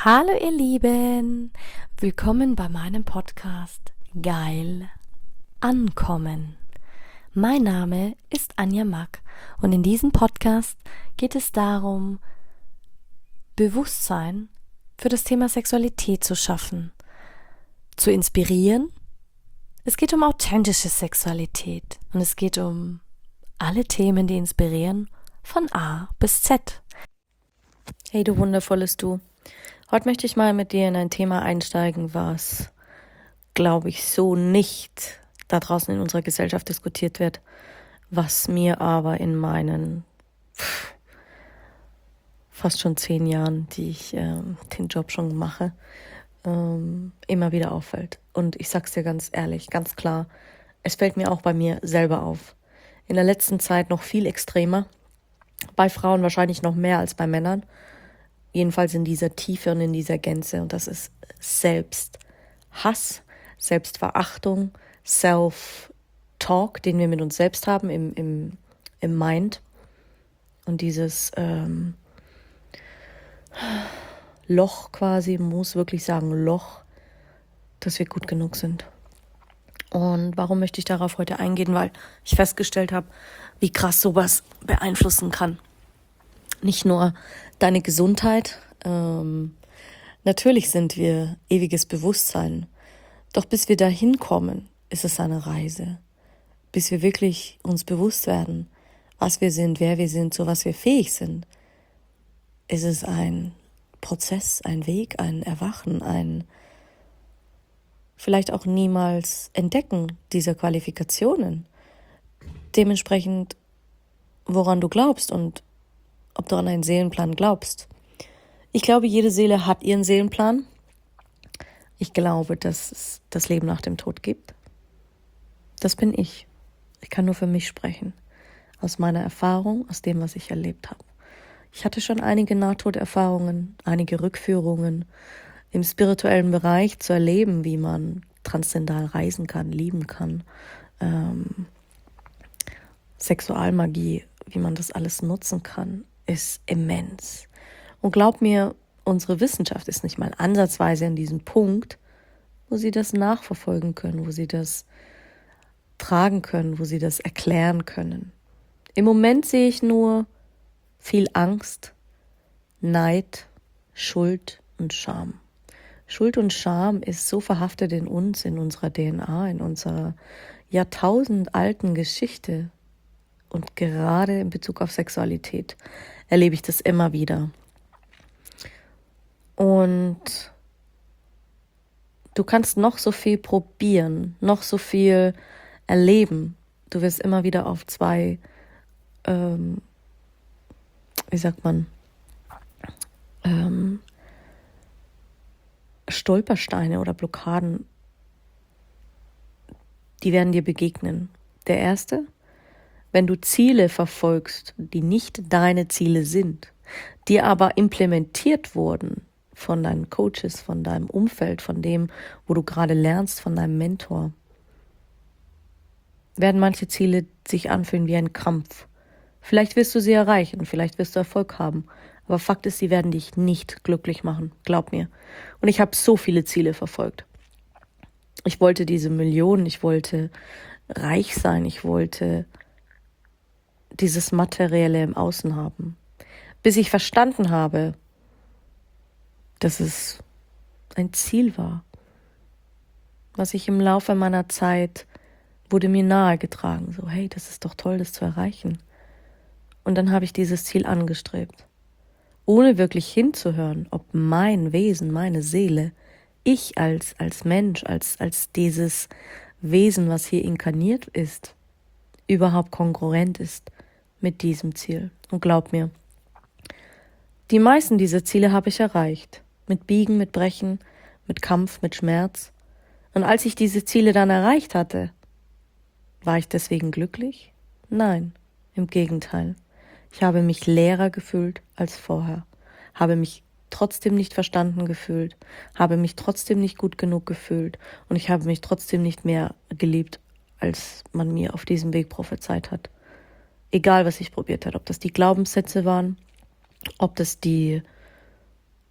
Hallo ihr Lieben, willkommen bei meinem Podcast Geil Ankommen. Mein Name ist Anja Mack und in diesem Podcast geht es darum, Bewusstsein für das Thema Sexualität zu schaffen, zu inspirieren. Es geht um authentische Sexualität und es geht um alle Themen, die inspirieren, von A bis Z. Hey du wundervolles Du. Heute möchte ich mal mit dir in ein Thema einsteigen, was, glaube ich, so nicht da draußen in unserer Gesellschaft diskutiert wird, was mir aber in meinen fast schon 10 Jahren, die ich den Job schon mache, immer wieder auffällt. Und ich sag's dir ganz ehrlich, ganz klar, es fällt mir auch bei mir selber auf. In der letzten Zeit noch viel extremer, bei Frauen wahrscheinlich noch mehr als bei Männern. Jedenfalls in dieser Tiefe und in dieser Gänze. Und das ist Selbsthass, Selbstverachtung, Self-Talk, den wir mit uns selbst haben im Mind. Und dieses Loch quasi, muss wirklich sagen Loch, dass wir gut genug sind. Und warum möchte ich darauf heute eingehen? Weil ich festgestellt habe, wie krass sowas beeinflussen kann. Nicht nur deine Gesundheit. Natürlich sind wir ewiges Bewusstsein. Doch bis wir dahin kommen, ist es eine Reise. Bis wir wirklich uns bewusst werden, was wir sind, wer wir sind, zu was wir fähig sind, ist es ein Prozess, ein Weg, ein Erwachen, ein vielleicht auch niemals Entdecken dieser Qualifikationen. Dementsprechend, woran du glaubst und ob du an einen Seelenplan glaubst. Ich glaube, jede Seele hat ihren Seelenplan. Ich glaube, dass es das Leben nach dem Tod gibt. Das bin ich. Ich kann nur für mich sprechen. Aus meiner Erfahrung, aus dem, was ich erlebt habe. Ich hatte schon einige Nahtoderfahrungen, einige Rückführungen im spirituellen Bereich zu erleben, wie man transzendal reisen kann, lieben kann. Sexualmagie, wie man das alles nutzen kann, ist immens. Und glaub mir, unsere Wissenschaft ist nicht mal ansatzweise an diesem Punkt, wo sie das nachverfolgen können, wo sie das tragen können, wo sie das erklären können. Im Moment sehe ich nur viel Angst, Neid, Schuld und Scham. Schuld und Scham ist so verhaftet in uns, in unserer DNA, in unserer jahrtausendalten Geschichte. Und gerade in Bezug auf Sexualität erlebe ich das immer wieder. Und du kannst noch so viel probieren, noch so viel erleben. Du wirst immer wieder auf zwei, Stolpersteine oder Blockaden, die werden dir begegnen. Der erste: Wenn du Ziele verfolgst, die nicht deine Ziele sind, die aber implementiert wurden von deinen Coaches, von deinem Umfeld, von dem, wo du gerade lernst, von deinem Mentor, werden manche Ziele sich anfühlen wie ein Kampf. Vielleicht wirst du sie erreichen, vielleicht wirst du Erfolg haben, aber Fakt ist, sie werden dich nicht glücklich machen, glaub mir. Und ich habe so viele Ziele verfolgt. Ich wollte diese Millionen, ich wollte reich sein, ich wollte dieses Materielle im Außen haben. Bis ich verstanden habe, dass es ein Ziel war, was ich im Laufe meiner Zeit wurde mir nahegetragen. So, hey, das ist doch toll, das zu erreichen. Und dann habe ich dieses Ziel angestrebt, ohne wirklich hinzuhören, ob mein Wesen, meine Seele, ich als Mensch, als dieses Wesen, was hier inkarniert ist, überhaupt kongruent ist mit diesem Ziel. Und glaub mir, die meisten dieser Ziele habe ich erreicht. Mit Biegen, mit Brechen, mit Kampf, mit Schmerz. Und als ich diese Ziele dann erreicht hatte, war ich deswegen glücklich? Nein, im Gegenteil. Ich habe mich leerer gefühlt als vorher, habe mich trotzdem nicht verstanden gefühlt, habe mich trotzdem nicht gut genug gefühlt und ich habe mich trotzdem nicht mehr geliebt, als man mir auf diesem Weg prophezeit hat. Egal, was ich probiert habe, ob das die Glaubenssätze waren, ob das die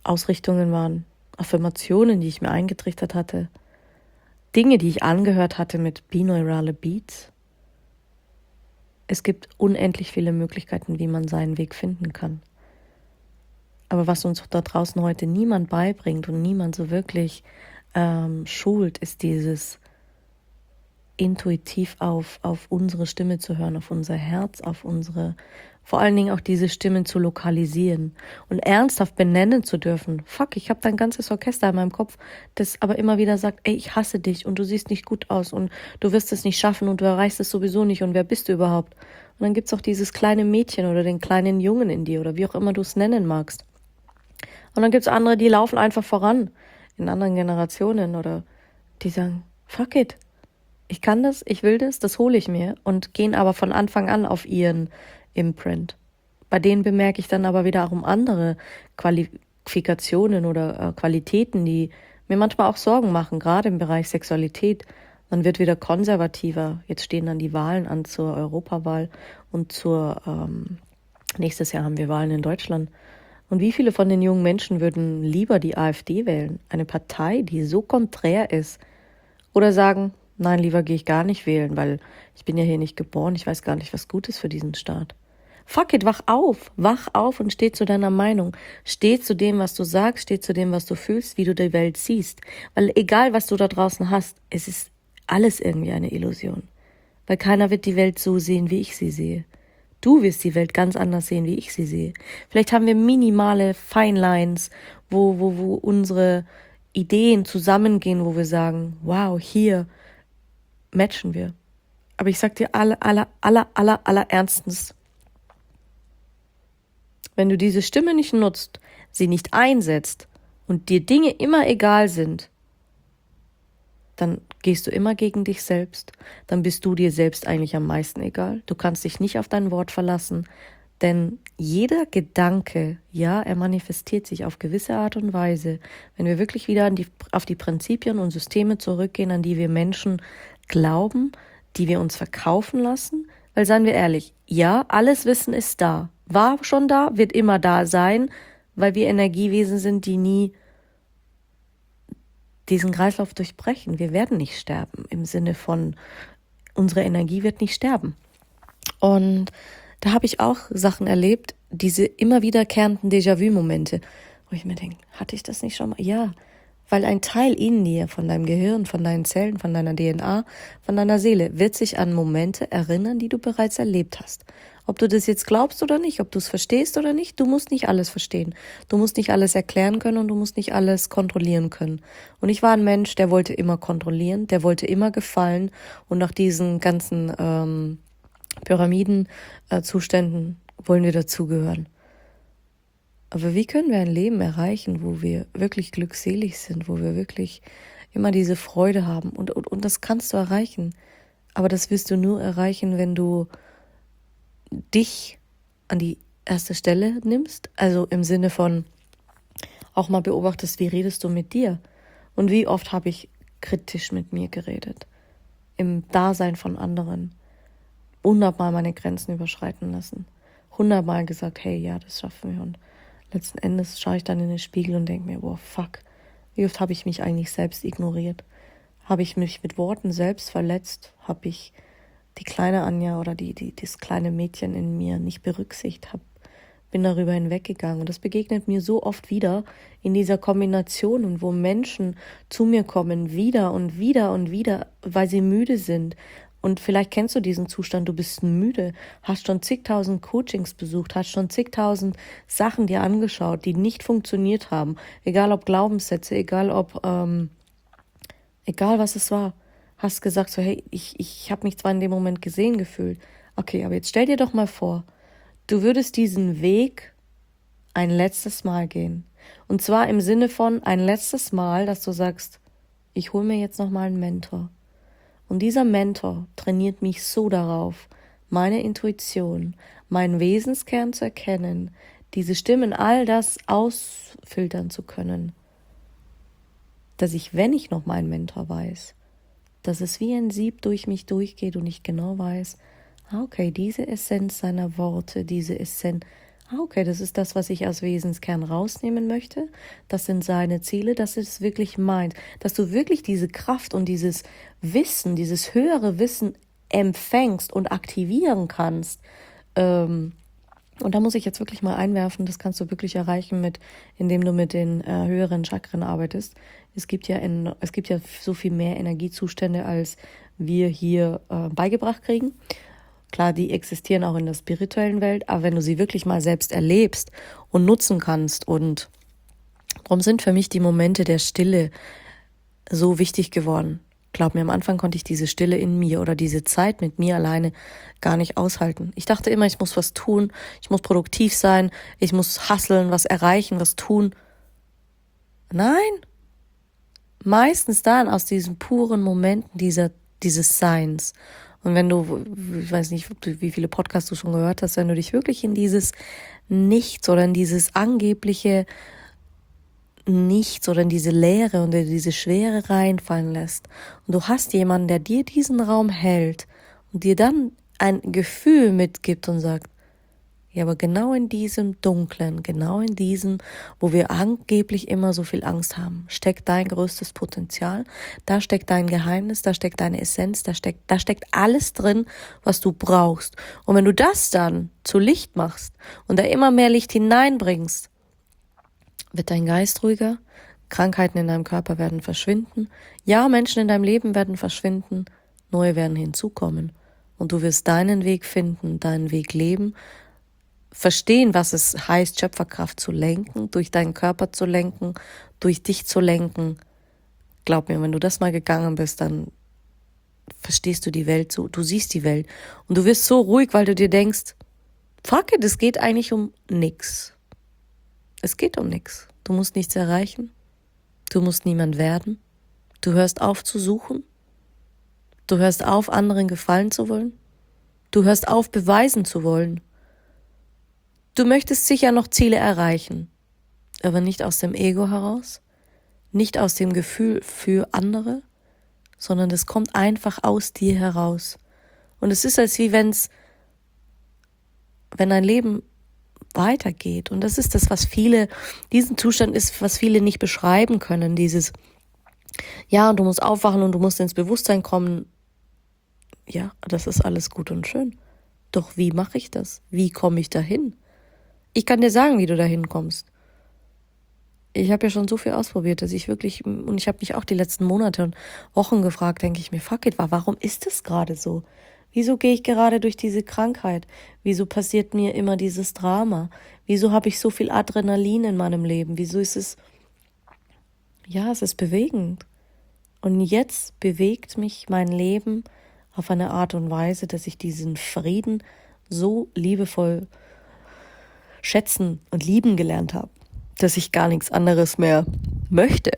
Ausrichtungen waren, Affirmationen, die ich mir eingetrichtert hatte, Dinge, die ich angehört hatte mit binaurale Beats. Es gibt unendlich viele Möglichkeiten, wie man seinen Weg finden kann. Aber was uns da draußen heute niemand beibringt und niemand so wirklich schult, ist dieses intuitiv auf unsere Stimme zu hören, auf unser Herz, vor allen Dingen auch diese Stimmen zu lokalisieren und ernsthaft benennen zu dürfen. Fuck, ich habe da ein ganzes Orchester in meinem Kopf, das aber immer wieder sagt, ey, ich hasse dich und du siehst nicht gut aus und du wirst es nicht schaffen und du erreichst es sowieso nicht und wer bist du überhaupt? Und dann gibt's auch dieses kleine Mädchen oder den kleinen Jungen in dir oder wie auch immer du es nennen magst. Und dann gibt's andere, die laufen einfach voran in anderen Generationen oder die sagen, fuck it, ich kann das, ich will das hole ich mir und gehen aber von Anfang an auf ihren Imprint. Bei denen bemerke ich dann aber wiederum andere Qualifikationen oder Qualitäten, die mir manchmal auch Sorgen machen, gerade im Bereich Sexualität. Man wird wieder konservativer. Jetzt stehen dann die Wahlen an zur Europawahl und nächstes Jahr haben wir Wahlen in Deutschland. Und wie viele von den jungen Menschen würden lieber die AfD wählen? Eine Partei, die so konträr ist. Oder sagen, nein, lieber gehe ich gar nicht wählen, weil ich bin ja hier nicht geboren, ich weiß gar nicht, was gut ist für diesen Staat. Fuck it, wach auf und steh zu deiner Meinung. Steh zu dem, was du sagst, steh zu dem, was du fühlst, wie du die Welt siehst. Weil egal, was du da draußen hast, es ist alles irgendwie eine Illusion. Weil keiner wird die Welt so sehen, wie ich sie sehe. Du wirst die Welt ganz anders sehen, wie ich sie sehe. Vielleicht haben wir minimale Feinlines, wo unsere Ideen zusammengehen, wo wir sagen, wow, hier matchen wir. Aber ich sag dir aller ernstens, wenn du diese Stimme nicht nutzt, sie nicht einsetzt und dir Dinge immer egal sind, dann gehst du immer gegen dich selbst, dann bist du dir selbst eigentlich am meisten egal. Du kannst dich nicht auf dein Wort verlassen, denn jeder Gedanke, ja, er manifestiert sich auf gewisse Art und Weise. Wenn wir wirklich wieder auf die Prinzipien und Systeme zurückgehen, an die wir Menschen glauben, die wir uns verkaufen lassen, weil seien wir ehrlich, ja, alles Wissen ist da, war schon da, wird immer da sein, weil wir Energiewesen sind, die nie diesen Kreislauf durchbrechen. Wir werden nicht sterben, im Sinne von, unsere Energie wird nicht sterben. Und da habe ich auch Sachen erlebt, diese immer wiederkehrenden Déjà-vu-Momente, wo ich mir denke, hatte ich das nicht schon mal? Ja, weil ein Teil in dir, von deinem Gehirn, von deinen Zellen, von deiner DNA, von deiner Seele, wird sich an Momente erinnern, die du bereits erlebt hast. Ob du das jetzt glaubst oder nicht, ob du es verstehst oder nicht, du musst nicht alles verstehen. Du musst nicht alles erklären können und du musst nicht alles kontrollieren können. Und ich war ein Mensch, der wollte immer kontrollieren, der wollte immer gefallen und nach diesen ganzen Pyramidenzuständen wollen wir dazugehören. Aber wie können wir ein Leben erreichen, wo wir wirklich glückselig sind, wo wir wirklich immer diese Freude haben? Und das kannst du erreichen. Aber das wirst du nur erreichen, wenn du dich an die erste Stelle nimmst. Also im Sinne von auch mal beobachtest, wie redest du mit dir? Und wie oft habe ich kritisch mit mir geredet? Im Dasein von anderen. 100-mal meine Grenzen überschreiten lassen. 100-mal gesagt, hey, ja, das schaffen wir. Und letzten Endes schaue ich dann in den Spiegel und denke mir, wow, fuck, wie oft habe ich mich eigentlich selbst ignoriert? Habe ich mich mit Worten selbst verletzt? Habe ich die kleine Anja oder das kleine Mädchen in mir nicht berücksichtigt? Bin darüber hinweggegangen. Und das begegnet mir so oft wieder in dieser Kombination, und wo Menschen zu mir kommen, wieder und wieder und wieder, weil sie müde sind. Und vielleicht kennst du diesen Zustand, du bist müde, hast schon zigtausend Coachings besucht, hast schon zigtausend Sachen dir angeschaut, die nicht funktioniert haben. Egal ob Glaubenssätze, egal was es war. Hast gesagt so, hey, ich habe mich zwar in dem Moment gesehen gefühlt. Okay, aber jetzt stell dir doch mal vor, du würdest diesen Weg ein letztes Mal gehen. Und zwar im Sinne von ein letztes Mal, dass du sagst, ich hole mir jetzt nochmal einen Mentor. Und dieser Mentor trainiert mich so darauf, meine Intuition, meinen Wesenskern zu erkennen, diese Stimmen, all das ausfiltern zu können, dass ich, wenn ich noch meinen Mentor weiß, dass es wie ein Sieb durch mich durchgeht und ich genau weiß, okay, diese Essenz seiner Worte, diese Essenz, Okay, das ist das, was ich aus Wesenskern rausnehmen möchte. Das sind seine Ziele, dass es wirklich meint, dass du wirklich diese Kraft und dieses Wissen, dieses höhere Wissen empfängst und aktivieren kannst. Und da muss ich jetzt wirklich mal einwerfen, das kannst du wirklich erreichen indem du mit den höheren Chakren arbeitest. Es gibt ja so viel mehr Energiezustände, als wir hier beigebracht kriegen. Klar, die existieren auch in der spirituellen Welt, aber wenn du sie wirklich mal selbst erlebst und nutzen kannst, und darum sind für mich die Momente der Stille so wichtig geworden. Glaub mir, am Anfang konnte ich diese Stille in mir oder diese Zeit mit mir alleine gar nicht aushalten. Ich dachte immer, ich muss was tun, ich muss produktiv sein, ich muss hustlen, was erreichen, was tun. Nein, meistens dann aus diesen puren Momenten dieses Seins. Und wenn du, ich weiß nicht, wie viele Podcasts du schon gehört hast, wenn du dich wirklich in dieses Nichts oder in dieses angebliche Nichts oder in diese Leere und in diese Schwere reinfallen lässt, und du hast jemanden, der dir diesen Raum hält und dir dann ein Gefühl mitgibt und sagt, ja, aber genau in diesem Dunklen, genau in diesem, wo wir angeblich immer so viel Angst haben, steckt dein größtes Potenzial, da steckt dein Geheimnis, da steckt deine Essenz, da steckt alles drin, was du brauchst. Und wenn du das dann zu Licht machst und da immer mehr Licht hineinbringst, wird dein Geist ruhiger, Krankheiten in deinem Körper werden verschwinden, ja, Menschen in deinem Leben werden verschwinden, neue werden hinzukommen. Und du wirst deinen Weg finden, deinen Weg leben, verstehen, was es heißt, Schöpferkraft zu lenken, durch deinen Körper zu lenken, durch dich zu lenken. Glaub mir, wenn du das mal gegangen bist, dann verstehst du die Welt so, du siehst die Welt und du wirst so ruhig, weil du dir denkst, fuck it, es geht eigentlich um nix. Es geht um nix. Du musst nichts erreichen, du musst niemand werden, du hörst auf zu suchen, du hörst auf, anderen gefallen zu wollen, du hörst auf, beweisen zu wollen. Du möchtest sicher noch Ziele erreichen, aber nicht aus dem Ego heraus, nicht aus dem Gefühl für andere, sondern es kommt einfach aus dir heraus. Und es ist, als wie wenn dein Leben weitergeht. Und das ist das, diesen Zustand ist, was viele nicht beschreiben können, dieses, ja, und du musst aufwachen und du musst ins Bewusstsein kommen. Ja, das ist alles gut und schön. Doch wie mache ich das? Wie komme ich dahin? Ich kann dir sagen, wie du dahin kommst. Ich habe ja schon so viel ausprobiert, und ich habe mich auch die letzten Monate und Wochen gefragt, denke ich mir, fuck it, warum ist das gerade so? Wieso gehe ich gerade durch diese Krankheit? Wieso passiert mir immer dieses Drama? Wieso habe ich so viel Adrenalin in meinem Leben? Wieso ist es ist bewegend. Und jetzt bewegt mich mein Leben auf eine Art und Weise, dass ich diesen Frieden so liebevoll schätzen und lieben gelernt habe, dass ich gar nichts anderes mehr möchte.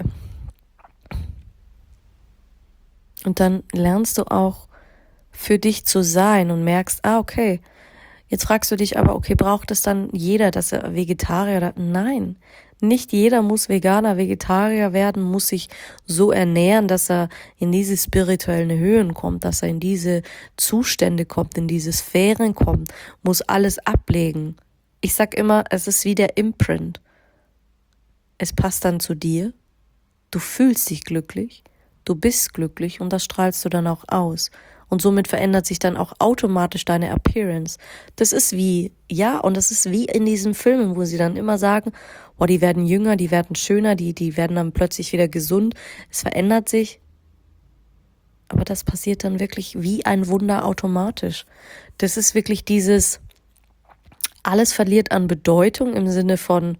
Und dann lernst du auch für dich zu sein und merkst, okay, jetzt fragst du dich aber, okay, braucht es dann jeder, dass er Vegetarier oder? Nein, nicht jeder muss Veganer, Vegetarier werden, muss sich so ernähren, dass er in diese spirituellen Höhen kommt, dass er in diese Zustände kommt, in diese Sphären kommt, muss alles ablegen. Ich sag immer, es ist wie der Imprint. Es passt dann zu dir, du fühlst dich glücklich, du bist glücklich und das strahlst du dann auch aus. Und somit verändert sich dann auch automatisch deine Appearance. Das ist wie in diesen Filmen, wo sie dann immer sagen, die werden jünger, die werden schöner, die werden dann plötzlich wieder gesund. Es verändert sich. Aber das passiert dann wirklich wie ein Wunder automatisch. Das ist wirklich alles verliert an Bedeutung im Sinne vom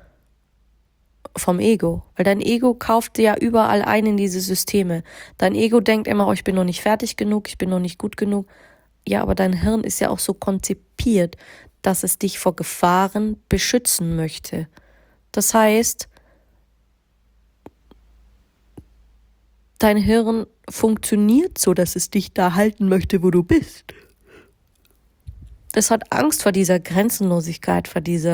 Ego. Weil dein Ego kauft dir ja überall ein in diese Systeme. Dein Ego denkt immer, ich bin noch nicht fertig genug, ich bin noch nicht gut genug. Ja, aber dein Hirn ist ja auch so konzipiert, dass es dich vor Gefahren beschützen möchte. Das heißt, dein Hirn funktioniert so, dass es dich da halten möchte, wo du bist. Es hat Angst vor dieser Grenzenlosigkeit,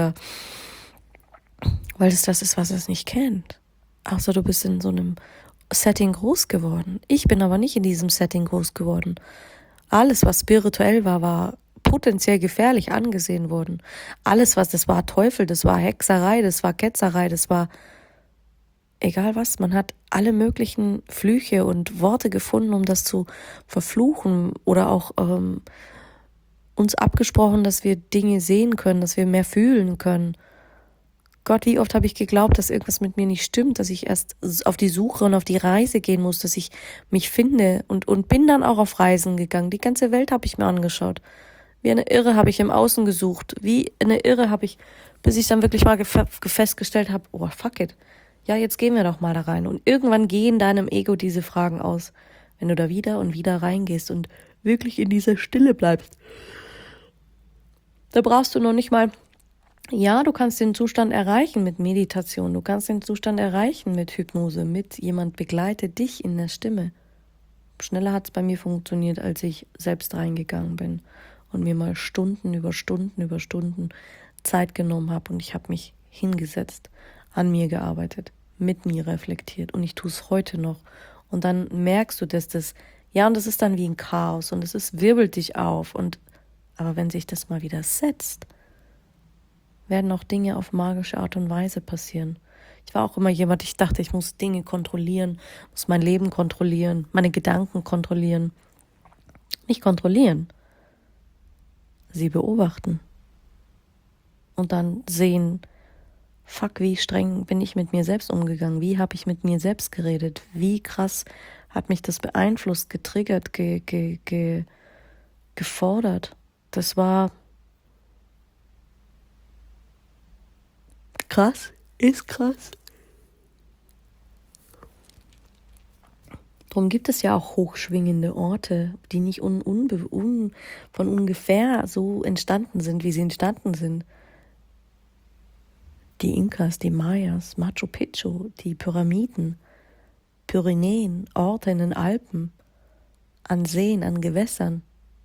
weil es das ist, was es nicht kennt. Also du bist in so einem Setting groß geworden. Ich bin aber nicht in diesem Setting groß geworden. Alles, was spirituell war potenziell gefährlich angesehen wurden. Alles, das war Teufel, das war Hexerei, das war Ketzerei, das war egal was. Man hat alle möglichen Flüche und Worte gefunden, um das zu verfluchen oder auch uns abgesprochen, dass wir Dinge sehen können, dass wir mehr fühlen können. Gott, wie oft habe ich geglaubt, dass irgendwas mit mir nicht stimmt, dass ich erst auf die Suche und auf die Reise gehen muss, dass ich mich finde und bin dann auch auf Reisen gegangen. Die ganze Welt habe ich mir angeschaut. Wie eine Irre habe ich im Außen gesucht. Wie eine Irre habe ich, bis ich dann wirklich mal festgestellt habe, oh fuck it. Ja, jetzt gehen wir doch mal da rein. Und irgendwann gehen deinem Ego diese Fragen aus, wenn du da wieder und wieder reingehst und wirklich in dieser Stille bleibst. Da brauchst du noch nicht mal, ja, du kannst den Zustand erreichen mit Meditation, du kannst den Zustand erreichen mit Hypnose, mit jemand begleitet dich in der Stimme. Schneller hat es bei mir funktioniert, als ich selbst reingegangen bin und mir mal Stunden über Stunden über Stunden Zeit genommen habe und ich habe mich hingesetzt, an mir gearbeitet, mit mir reflektiert und ich tue es heute noch. Und dann merkst du, dass das, ja, und das ist dann wie ein Chaos und wirbelt dich auf aber wenn sich das mal wieder setzt, werden auch Dinge auf magische Art und Weise passieren. Ich war auch immer jemand, ich dachte, ich muss Dinge kontrollieren, muss mein Leben kontrollieren, meine Gedanken kontrollieren. Nicht kontrollieren, sie beobachten. Und dann sehen, fuck, wie streng bin ich mit mir selbst umgegangen, wie habe ich mit mir selbst geredet, wie krass hat mich das beeinflusst, getriggert, gefordert. Das war krass, ist krass. Darum gibt es ja auch hochschwingende Orte, die nicht von ungefähr so entstanden sind, wie sie entstanden sind. Die Inkas, die Mayas, Machu Picchu, die Pyramiden, Pyrenäen, Orte in den Alpen, an Seen, an Gewässern,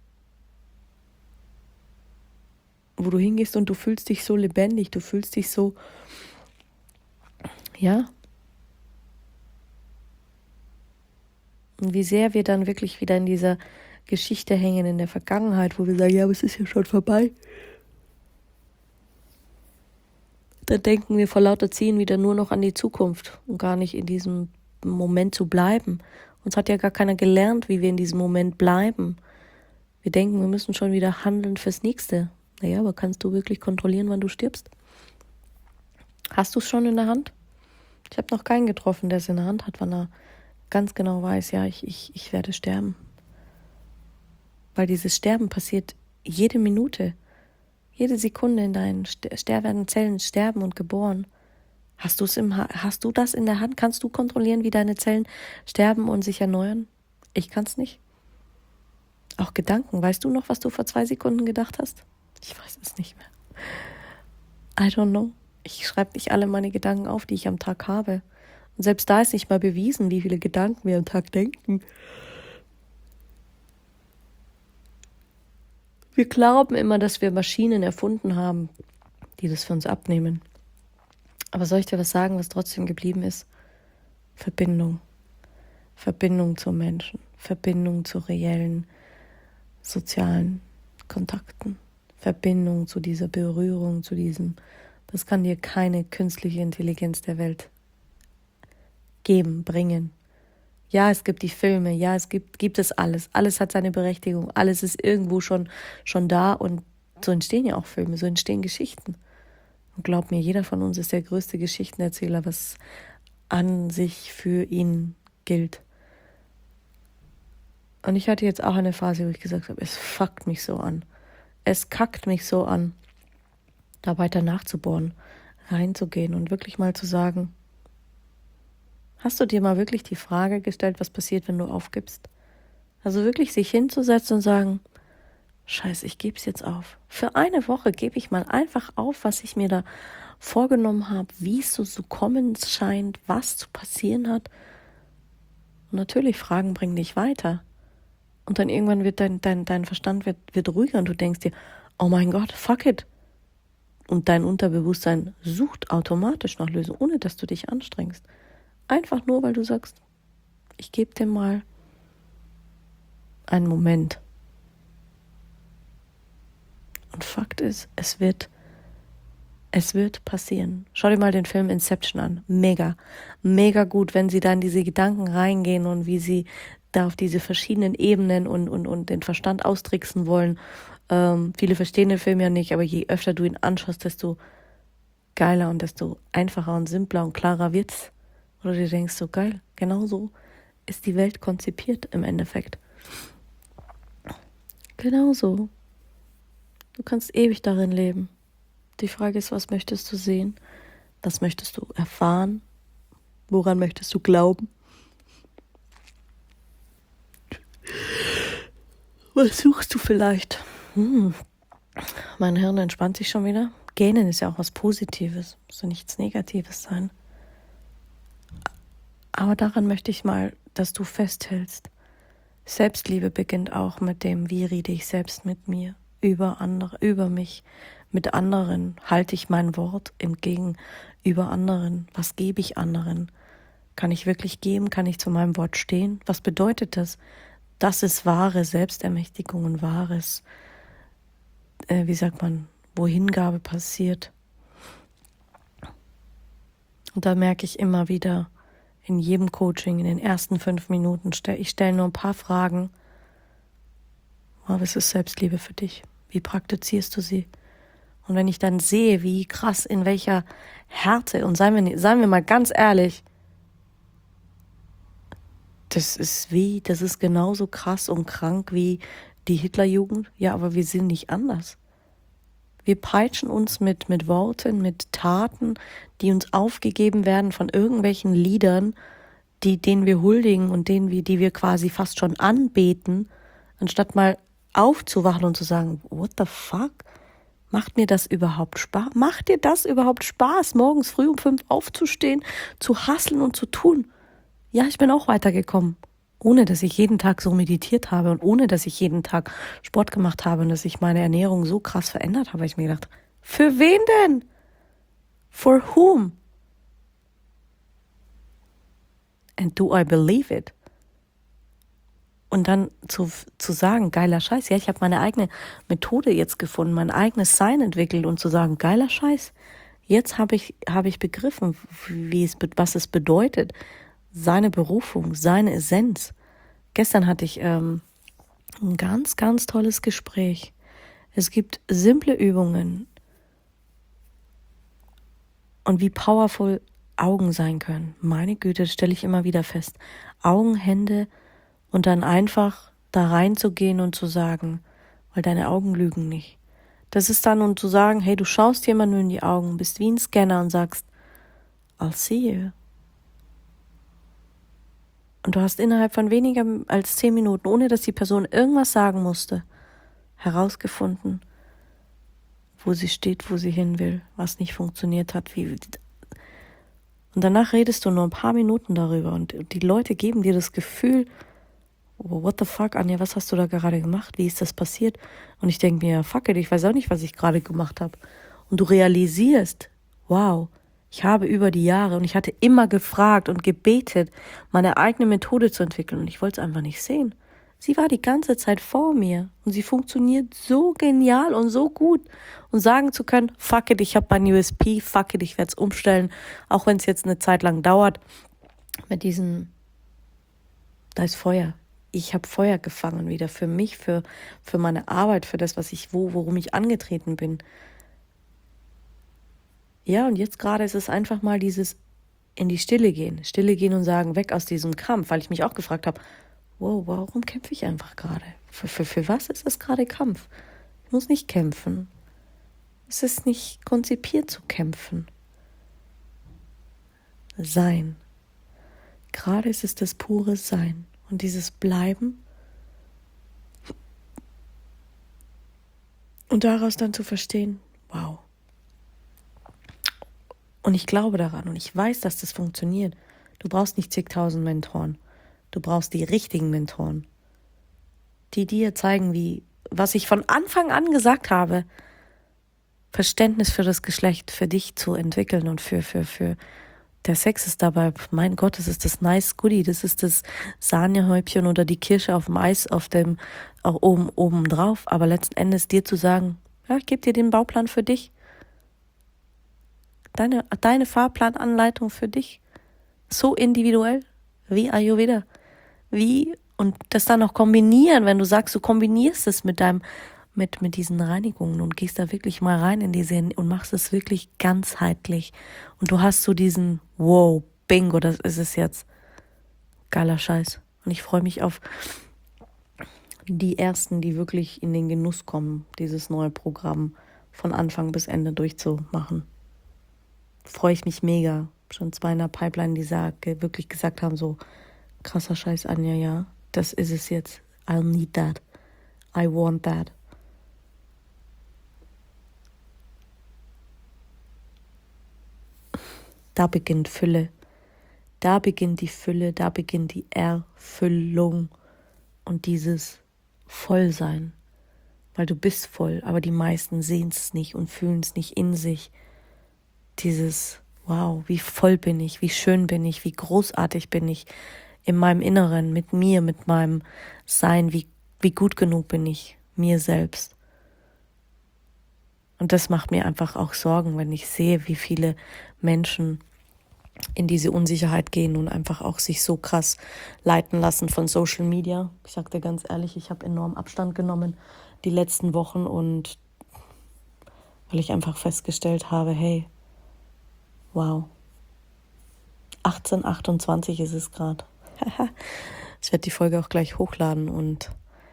wo du hingehst und du fühlst dich so lebendig, du fühlst dich so, ja. Und wie sehr wir dann wirklich wieder in dieser Geschichte hängen, in der Vergangenheit, wo wir sagen, ja, aber es ist ja schon vorbei. Dann denken wir vor lauter Ziehen wieder nur noch an die Zukunft und gar nicht in diesem Moment zu bleiben. Uns hat ja gar keiner gelernt, wie wir in diesem Moment bleiben. Wir denken, wir müssen schon wieder handeln fürs Nächste. Naja, aber kannst du wirklich kontrollieren, wann du stirbst? Hast du es schon in der Hand? Ich habe noch keinen getroffen, der es in der Hand hat, wann er ganz genau weiß, ja, ich werde sterben. Weil dieses Sterben passiert jede Minute, jede Sekunde in deinen werden Zellen sterben und geboren. Hast du das in der Hand? Kannst du kontrollieren, wie deine Zellen sterben und sich erneuern? Ich kann es nicht. Auch Gedanken. Weißt du noch, was du vor 2 Sekunden gedacht hast? Ich weiß es nicht mehr. I don't know. Ich schreibe nicht alle meine Gedanken auf, die ich am Tag habe. Und selbst da ist nicht mal bewiesen, wie viele Gedanken wir am Tag denken. Wir glauben immer, dass wir Maschinen erfunden haben, die das für uns abnehmen. Aber soll ich dir was sagen, was trotzdem geblieben ist? Verbindung. Verbindung zu Menschen. Verbindung zu reellen sozialen Kontakten. Verbindung zu dieser Berührung, zu diesem. Das kann dir keine künstliche Intelligenz der Welt geben, bringen. Ja, es gibt die Filme, ja, es gibt es alles. Alles hat seine Berechtigung, alles ist irgendwo schon da und so entstehen ja auch Filme, so entstehen Geschichten. Und glaub mir, jeder von uns ist der größte Geschichtenerzähler, was an sich für ihn gilt. Und ich hatte jetzt auch eine Phase, wo ich gesagt habe, es fuckt mich so an. Es kackt mich so an, da weiter nachzubohren, reinzugehen und wirklich mal zu sagen, hast du dir mal wirklich die Frage gestellt, was passiert, wenn du aufgibst? Also wirklich sich hinzusetzen und sagen, Scheiße, ich gebe es jetzt auf. Für eine Woche gebe ich mal einfach auf, was ich mir da vorgenommen habe, wie es so zu kommen scheint, was zu passieren hat. Und natürlich, Fragen bringen dich weiter. Und dann irgendwann wird dein Verstand wird ruhiger und du denkst dir, oh mein Gott, fuck it. Und dein Unterbewusstsein sucht automatisch nach Lösungen, ohne dass du dich anstrengst. Einfach nur, weil du sagst, ich gebe dir mal einen Moment. Und Fakt ist, es wird passieren. Schau dir mal den Film Inception an. Mega, mega gut, wenn sie da in diese Gedanken reingehen und wie sie da auf diese verschiedenen Ebenen und den Verstand austricksen wollen. Viele verstehen den Film ja nicht, aber je öfter du ihn anschaust, desto geiler und desto einfacher und simpler und klarer wird's. Oder du denkst so, geil, genau so ist die Welt konzipiert im Endeffekt. Genauso. Du kannst ewig darin leben. Die Frage ist, was möchtest du sehen? Was möchtest du erfahren? Woran möchtest du glauben? Was suchst du vielleicht? Mein Hirn entspannt sich schon wieder. Gähnen ist ja auch was Positives. Muss ja nichts Negatives sein. Aber daran möchte ich mal, dass du festhältst. Selbstliebe beginnt auch mit dem, wie rede ich selbst mit mir, über andere, über mich, mit anderen. Halte ich mein Wort gegenüber anderen? Was gebe ich anderen? Kann ich wirklich geben? Kann ich zu meinem Wort stehen? Was bedeutet das? Das ist wahre Selbstermächtigung und wahres, wo Hingabe passiert. Und da merke ich immer wieder, in jedem Coaching, in den ersten 5 Minuten, ich stelle nur ein paar Fragen. Was ist Selbstliebe für dich? Wie praktizierst du sie? Und wenn ich dann sehe, wie krass, in welcher Härte, und seien wir mal ganz ehrlich, das ist genauso krass und krank wie die Hitlerjugend. Ja, aber wir sind nicht anders. Wir peitschen uns mit Worten, mit Taten, die uns aufgegeben werden von irgendwelchen Liedern, denen wir huldigen und die wir quasi fast schon anbeten, anstatt mal aufzuwachen und zu sagen, what the fuck? Macht mir das überhaupt Spaß? Macht dir das überhaupt Spaß, morgens früh um 5 aufzustehen, zu hustlen und zu tun? Ja, ich bin auch weitergekommen, ohne dass ich jeden Tag so meditiert habe und ohne dass ich jeden Tag Sport gemacht habe und dass ich meine Ernährung so krass verändert habe, habe ich mir gedacht, für wen denn? For whom? And do I believe it? Und dann zu sagen, geiler Scheiß, ja, ich habe meine eigene Methode jetzt gefunden, mein eigenes Sein entwickelt und zu sagen, geiler Scheiß, jetzt habe ich begriffen, was es bedeutet, seine Berufung, seine Essenz. Gestern hatte ich ein ganz, ganz tolles Gespräch. Es gibt simple Übungen und wie powerful Augen sein können. Meine Güte, das stelle ich immer wieder fest. Augen, Hände und dann einfach da reinzugehen und zu sagen, weil deine Augen lügen nicht. Das ist dann, und zu sagen, hey, du schaust jemand nur in die Augen, bist wie ein Scanner und sagst, I'll see you. Und du hast innerhalb von weniger als 10 Minuten, ohne dass die Person irgendwas sagen musste, herausgefunden, wo sie steht, wo sie hin will, was nicht funktioniert hat. Und danach redest du nur ein paar Minuten darüber und die Leute geben dir das Gefühl, oh, what the fuck, Anja, was hast du da gerade gemacht? Wie ist das passiert? Und ich denke mir, fuck it, ich weiß auch nicht, was ich gerade gemacht habe. Und du realisierst, wow, ich habe über die Jahre und ich hatte immer gefragt und gebetet, meine eigene Methode zu entwickeln und ich wollte es einfach nicht sehen. Sie war die ganze Zeit vor mir und sie funktioniert so genial und so gut. Und sagen zu können, fuck it, ich habe mein USP, fuck it, ich werde es umstellen, auch wenn es jetzt eine Zeit lang dauert, da ist Feuer. Ich habe Feuer gefangen wieder für mich, für meine Arbeit, für das, worum ich angetreten bin. Ja, und jetzt gerade ist es einfach mal dieses in die Stille gehen und sagen, weg aus diesem Kampf, weil ich mich auch gefragt habe, wow, warum kämpfe ich einfach gerade? Für was ist es gerade Kampf? Ich muss nicht kämpfen. Es ist nicht konzipiert zu kämpfen. Sein. Gerade ist es das pure Sein. Und dieses Bleiben und daraus dann zu verstehen, wow. Und ich glaube daran und ich weiß, dass das funktioniert. Du brauchst nicht zigtausend Mentoren. Du brauchst die richtigen Mentoren, die dir zeigen, was ich von Anfang an gesagt habe, Verständnis für das Geschlecht, für dich zu entwickeln und für der Sex ist dabei, mein Gott, das ist das nice Goodie, das ist das Sahnehäubchen oder die Kirsche auf dem Eis, oben drauf, aber letzten Endes dir zu sagen, Ja, ich gebe dir den Bauplan für dich. Deine Fahrplananleitung für dich. So individuell wie Ayurveda. Und das dann noch kombinieren, wenn du sagst, du kombinierst es mit diesen Reinigungen und gehst da wirklich mal rein in diese und machst es wirklich ganzheitlich. Und du hast so diesen, wow, bingo, das ist es jetzt. Geiler Scheiß. Und ich freue mich auf die Ersten, die wirklich in den Genuss kommen, dieses neue Programm von Anfang bis Ende durchzumachen. Freue ich mich mega. Schon 2 in der Pipeline, die wirklich gesagt haben, so, krasser Scheiß, Anja, ja, das ist es jetzt. I'll need that. I want that. Da beginnt Fülle. Da beginnt die Fülle, da beginnt die Erfüllung und dieses Vollsein. Weil du bist voll, aber die meisten sehen es nicht und fühlen es nicht in sich. Dieses, wow, wie voll bin ich, wie schön bin ich, wie großartig bin ich in meinem Inneren, mit mir, mit meinem Sein, wie gut genug bin ich mir selbst. Und das macht mir einfach auch Sorgen, wenn ich sehe, wie viele Menschen in diese Unsicherheit gehen und einfach auch sich so krass leiten lassen von Social Media. Ich sag dir ganz ehrlich, ich habe enorm Abstand genommen die letzten Wochen und weil ich einfach festgestellt habe, hey, wow, 18:28 ist es gerade. Ich werde die Folge auch gleich hochladen und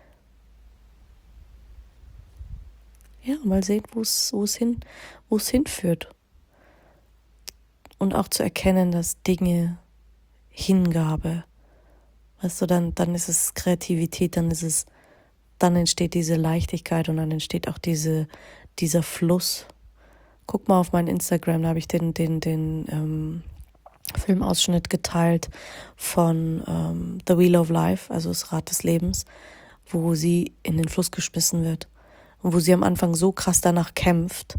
ja, mal sehen, wo es hinführt. Und auch zu erkennen, dass Dinge Hingabe, weißt du, dann ist es Kreativität, dann entsteht diese Leichtigkeit und dann entsteht auch dieser Fluss. Guck mal auf mein Instagram, da habe ich den Filmausschnitt geteilt von The Wheel of Life, also das Rad des Lebens, wo sie in den Fluss geschmissen wird und wo sie am Anfang so krass danach kämpft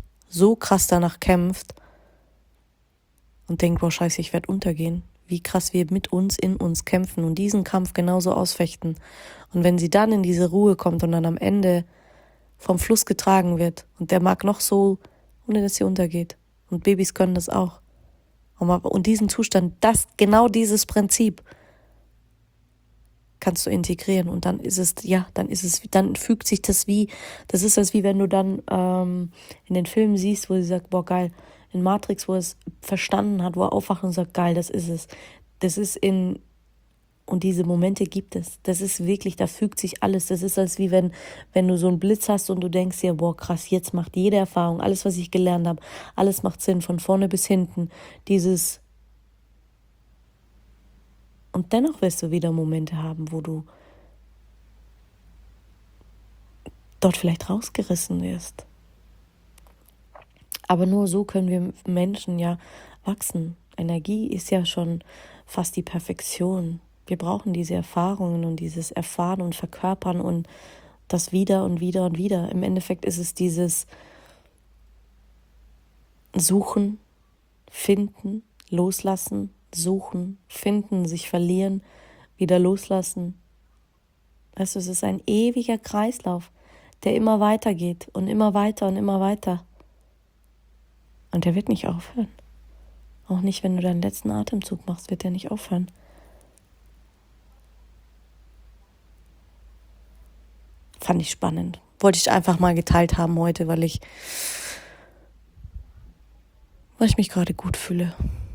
und denkt, boah, scheiße, ich werde untergehen. Wie krass wir mit uns, in uns kämpfen und diesen Kampf genauso ausfechten. Und wenn sie dann in diese Ruhe kommt und dann am Ende vom Fluss getragen wird und der mag noch so, ohne dass sie untergeht. Und Babys können das auch. Und diesen Zustand, genau dieses Prinzip kannst du integrieren und dann fügt sich das ist wie wenn du dann in den Filmen siehst, wo sie sagt, boah, geil, in Matrix, wo er es verstanden hat, wo er aufwacht und sagt, geil, das ist es. Und diese Momente gibt es. Das ist wirklich, da fügt sich alles. Das ist als wie wenn du so einen Blitz hast und du denkst dir, boah, krass, jetzt macht jede Erfahrung, alles, was ich gelernt habe, alles macht Sinn, von vorne bis hinten. Und dennoch wirst du wieder Momente haben, wo du dort vielleicht rausgerissen wirst. Aber nur so können wir Menschen ja wachsen. Energie ist ja schon fast die Perfektion. Wir brauchen diese Erfahrungen und dieses Erfahren und Verkörpern und das wieder und wieder und wieder. Im Endeffekt ist es dieses Suchen, Finden, Loslassen, Suchen, Finden, sich verlieren, wieder loslassen. Weißt du, es ist ein ewiger Kreislauf, der immer weitergeht und immer weiter und immer weiter. Und der wird nicht aufhören. Auch nicht, wenn du deinen letzten Atemzug machst, wird der nicht aufhören. Fand ich spannend. Wollte ich einfach mal geteilt haben heute, weil ich mich gerade gut fühle.